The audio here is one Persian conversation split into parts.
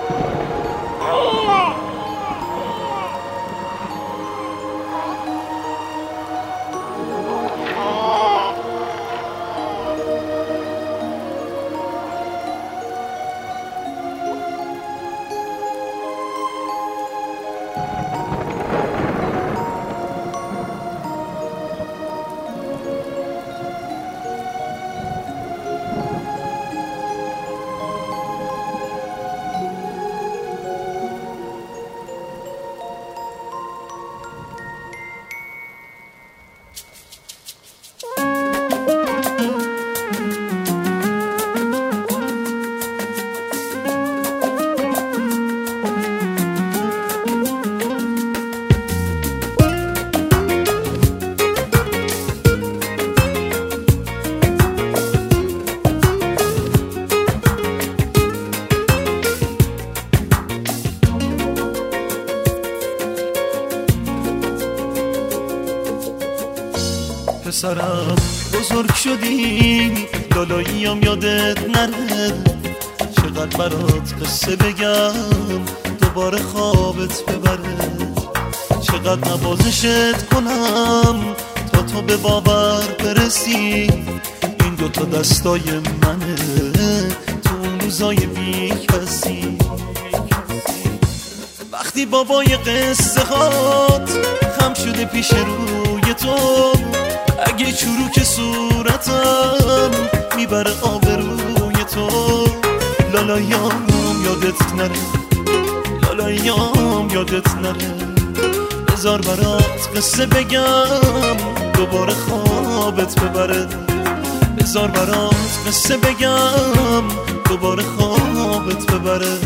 پسرم بزرگ شدی لالاییم یادت نره، چقدر برات قصه بگم دوباره خوابت ببره، چقدر نوازشت کنم تا تو به باور برسی، این دوتا دستای منه تو اون روزای بی کسی. وقتی بابای قصه هات خم شده پیش روی تو، اگه چروک صورتم میبره آبروی تو، لالایام یادت نره، لالایام یادت نره، بذار برات قصه بگم دوباره خوابت ببره، بذار برات قصه بگم دوباره خوابت ببره.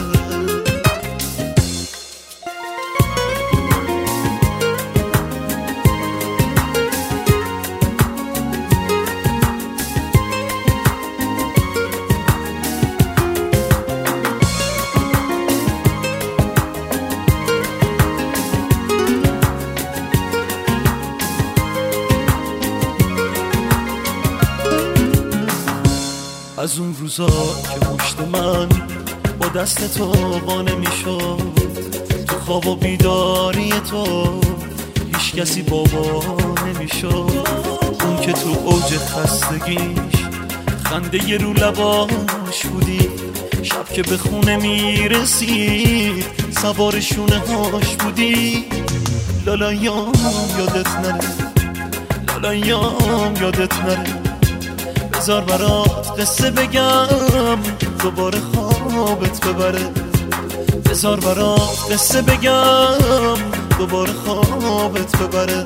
از اون روزا که مشت من با دست تو قانه میشد، تو خواب و بیداری تو هیچ کسی بابا نمیشد، اون که تو اوج خستگیش خنده رو لباش بودی، شب که به خونه میرسید سوار شونه هاش بودی، لالایام یادت نره، لالایام یادت نره، بذار برات قصه بگم دوباره خوابت ببره، بذار برات قصه بگم دوباره خوابت ببره.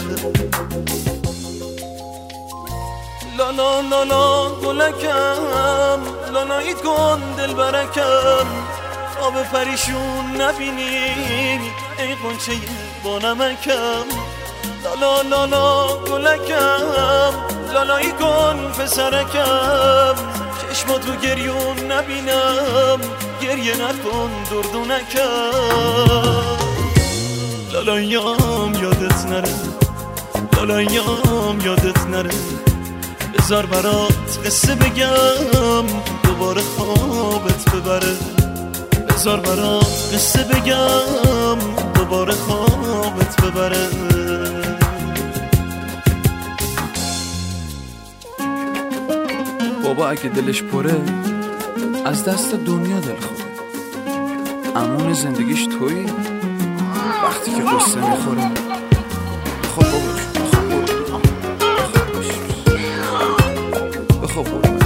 لالا لالا گلکم، لالاییت کن دل برکم، خواب پریشون نبینی ای قنچه با نمکم، لالا لالا گلکم، لالایی کن پسرکم، چشماتو گریون نبینم، گریه نکن دردونکم، لالایام یادت نره، لالایام یادت نره، بذار برات قصه بگم دوباره خوابت ببره، بذار برات قصه بگم دوباره خوابت ببره. بابا اگه دلش پره از دست دنیا دل خوره، امون زندگیش تویی وقتی که قصه میخوره. خب بابا بخواب بابا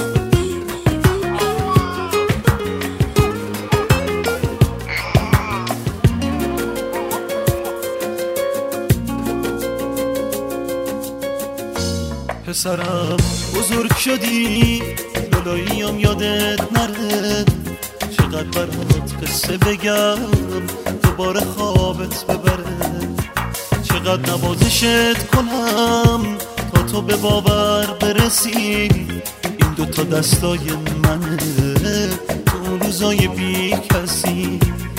پسرم بزرگ شدی لالاییم یادت نره، چقدر برات قصه بگم دوباره خوابت ببره، چقدر نوازشت کنم تا تو به باور برسی، این دوتا دستای منه تو روزای بی کسی.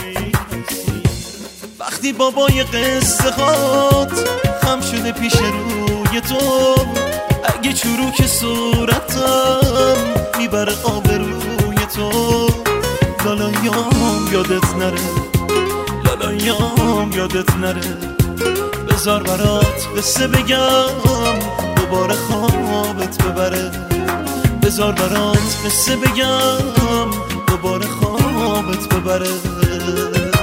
وقتی بابای قصه هات خم شده پیش روی تو، اگه چروک صورتم میبره آبروی تو، لالایام یادت نره، لالایام یادت نره. بذار برات قصه بگم دوباره خوابت ببره، بذار برات قصه بگم دوباره خوابت ببره.